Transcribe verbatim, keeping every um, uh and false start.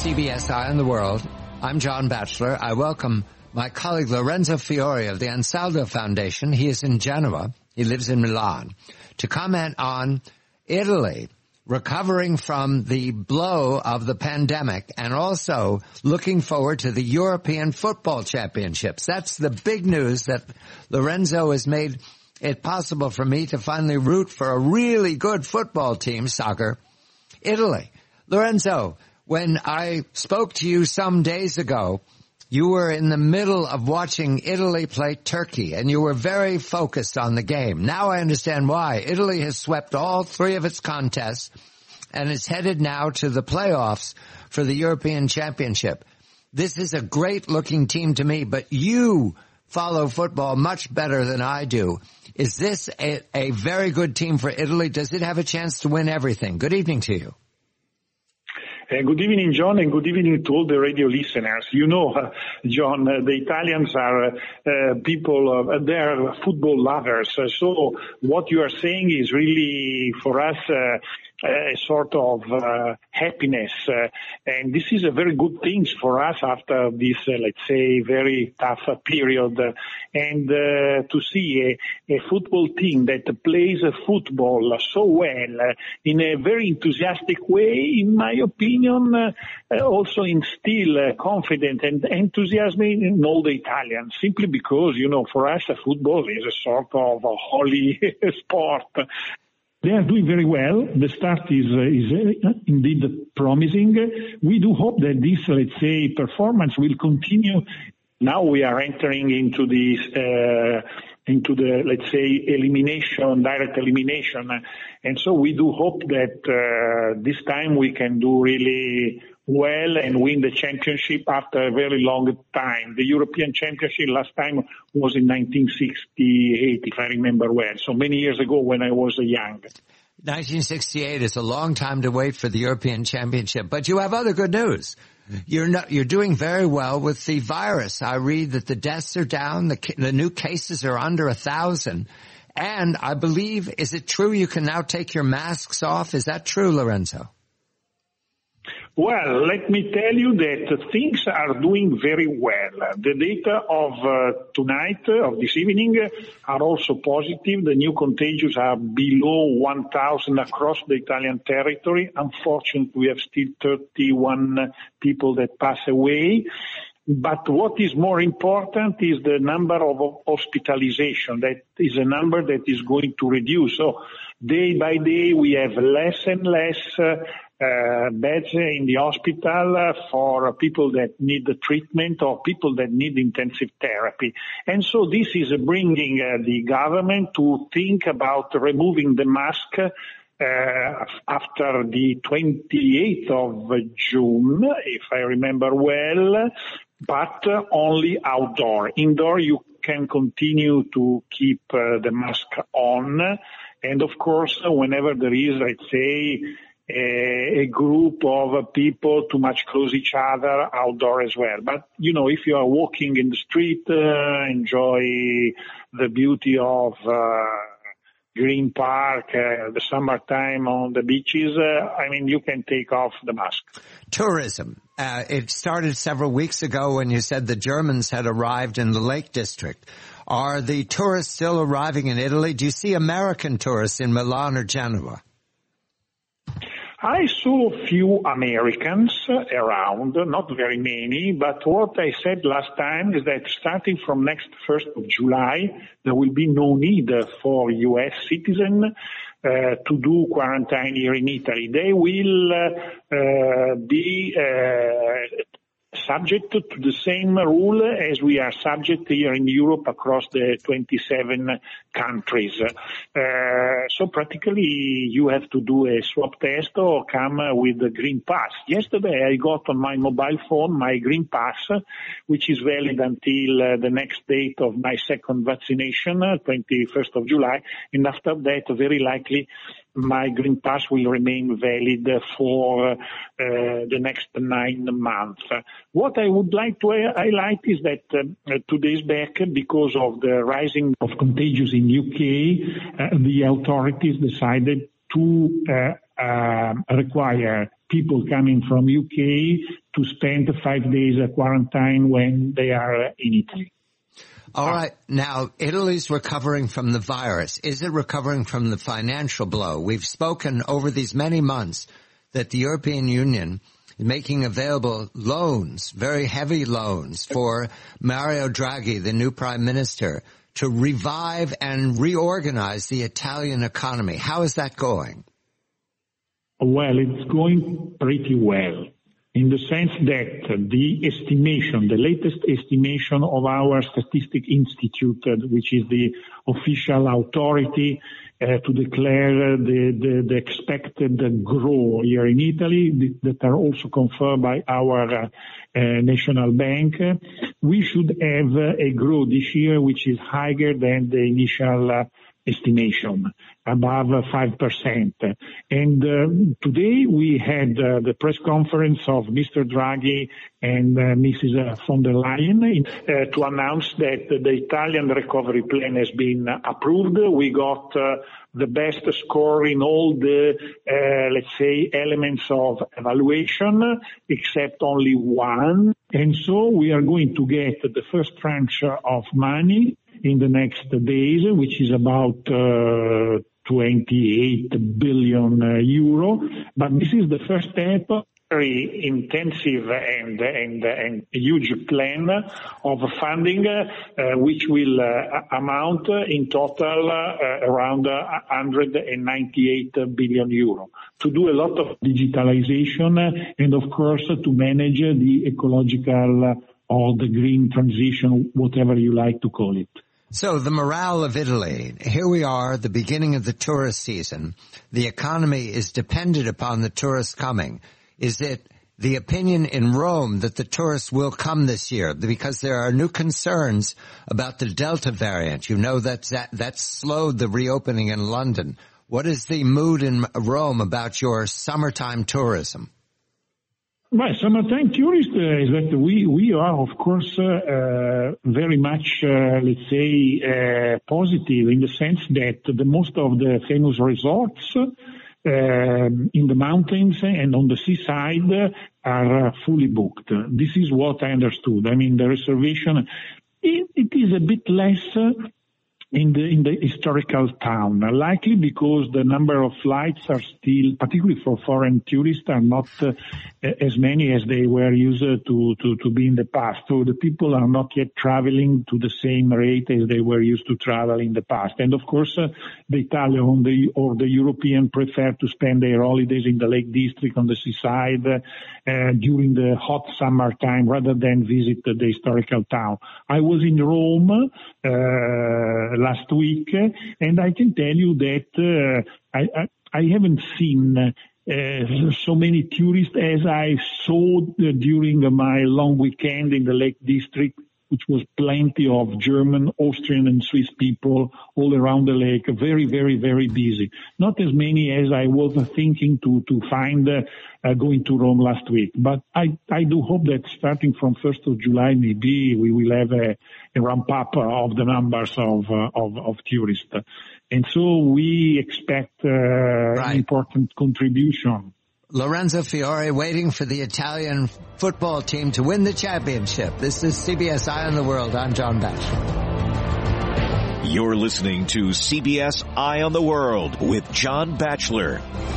C B S Eye on the World. I'm John Batchelor. I welcome my colleague Lorenzo Fiore of the Ansaldo Foundation. He is in Genoa. He lives in Milan. To comment on Italy recovering from the blow of the pandemic and also looking forward to the European Football Championships. That's the big news that Lorenzo has made it possible for me to finally root for a really good football team, soccer, Italy. Lorenzo, when I spoke to you some days ago, you were in the middle of watching Italy play Turkey, and you were very focused on the game. Now I understand why. Italy has swept all three of its contests, and is headed now to the playoffs for the European Championship. This is a great-looking team to me, but you follow football much better than I do. Is this a, a very good team for Italy? Does it have a chance to win everything? Good evening to you. Uh, good evening, John, and good evening to all the radio listeners. You know, uh, John, uh, the Italians are uh, people, uh, they're football lovers. Uh, so what you are saying is really, for us, uh, a sort of uh, happiness. Uh, and this is a very good thing for us after this, uh, let's say, very tough uh, period. Uh, and uh, to see a, a football team that plays uh, football so well uh, in a very enthusiastic way, in my opinion, uh, also instill uh, confidence and enthusiasm in all the Italians, simply because, you know, for us, uh, football is a sort of a holy sport. They are doing very well. The start is, uh, is uh, indeed promising. We do hope that this, let's say, performance will continue. Now we are entering into this, uh, into the, let's say, elimination, direct elimination. And so we do hope that uh, this time we can do really well and win the championship after a very long time. The European Championship last time was in nineteen sixty-eight, if I remember well, so many years ago when I was young. nineteen sixty-eight is a long time to wait for the European Championship, but you have other good news. You're not, you're doing very well with the virus. I read that the deaths are down, the, the new cases are under a thousand, and I believe, is it true you can now take your masks off? Is that true, Lorenzo? Well, let me tell you that things are doing very well. The data of uh, tonight, uh, of this evening, uh, are also positive. The new contagions are below one thousand across the Italian territory. Unfortunately, we have still thirty-one people that pass away. But what is more important is the number of hospitalization. That is a number that is going to reduce. So day by day, we have less and less uh, Uh, beds in the hospital uh, for people that need the treatment or people that need intensive therapy. And so this is uh, bringing uh, the government to think about removing the mask uh, after the twenty-eighth of June, if I remember well, but uh, only outdoor. Indoor you can continue to keep uh, the mask on. And of course, whenever there is, let's say, A, a group of people too much close each other, outdoor as well. But, you know, if you are walking in the street, uh, enjoy the beauty of uh, Green Park, uh, the summertime on the beaches, uh, I mean, you can take off the mask. Tourism. Uh, it started several weeks ago when you said the Germans had arrived in the Lake District. Are the tourists still arriving in Italy? Do you see American tourists in Milan or Genoa? I saw a few Americans around, not very many, but what I said last time is that starting from next first of July, there will be no need for U S citizens uh, to do quarantine here in Italy. They will uh, uh, be uh, subject to the same rule as we are subject here in Europe across the twenty-seven countries. Uh, so practically you have to do a swab test or come with the Green Pass. Yesterday I got on my mobile phone my Green Pass, which is valid until uh, the next date of my second vaccination, uh, twenty-first of July, and after that very likely my Green Pass will remain valid for uh, the next nine months. What I would like to highlight is that uh, two days back, because of the rising of contagions in U K, uh, the authorities decided to uh, um, require people coming from U K to spend five days quarantine when they are in Italy. All right. Now, Italy's recovering from the virus. Is it recovering from the financial blow? We've spoken over these many months that the European Union is making available loans, very heavy loans, for Mario Draghi, the new prime minister, to revive and reorganize the Italian economy. How is that going? Well, it's going pretty well, in the sense that the estimation, the latest estimation of our Statistic Institute, which is the official authority uh, to declare the, the, the expected growth here in Italy, that are also confirmed by our uh, uh, national bank, we should have uh, a growth this year which is higher than the initial uh, estimation, above five percent. And uh, today we had uh, the press conference of Mister Draghi and uh, Missus von der Leyen uh, to announce that the Italian recovery plan has been approved. We got uh, the best score in all the, uh, let's say, elements of evaluation, except only one. And so we are going to get the first tranche of money in the next days, which is about uh, twenty-eight billion uh, euro. But this is the first step, very intensive and and and huge plan of funding, uh, which will uh, amount in total uh, around uh, one hundred ninety-eight billion euro, to do a lot of digitalization and, of course, to manage the ecological or the green transition, whatever you like to call it. So the morale of Italy, here we are, the beginning of the tourist season. The economy is dependent upon the tourists coming. Is it the opinion in Rome that the tourists will come this year? Because there are new concerns about the Delta variant. You know that that, that slowed the reopening in London. What is the mood in Rome about your summertime tourism? Well, summertime tourist uh, is that we, we are, of course, uh, uh, very much, uh, let's say, uh, positive in the sense that the most of the famous resorts uh, in the mountains and on the seaside uh, are uh, fully booked. This is what I understood. I mean, the reservation, it, it is a bit less uh, in the in the historical town, likely because the number of flights are still, particularly for foreign tourists, are not uh, as many as they were used to, to to be in the past. So the people are not yet traveling to the same rate as they were used to travel in the past. And of course, uh, the Italian or the, or the European prefer to spend their holidays in the Lake District on the seaside uh, during the hot summer time rather than visit the historical town. I was in Rome uh, last week, and I can tell you that uh, I, I, I haven't seen uh, so many tourists as I saw during my long weekend in the Lake District, which was plenty of German, Austrian, and Swiss people all around the lake, very, very, very busy. Not as many as I was thinking to, to find uh, uh, going to Rome last week. But I, I do hope that starting from first of July, maybe we will have a, a ramp up of the numbers of, uh, of, of tourists. And so we expect uh, right. an important contribution. Lorenzo Fiore waiting for the Italian football team to win the championship. This is C B S Eye on the World. I'm John Batchelor. You're listening to C B S Eye on the World with John Batchelor.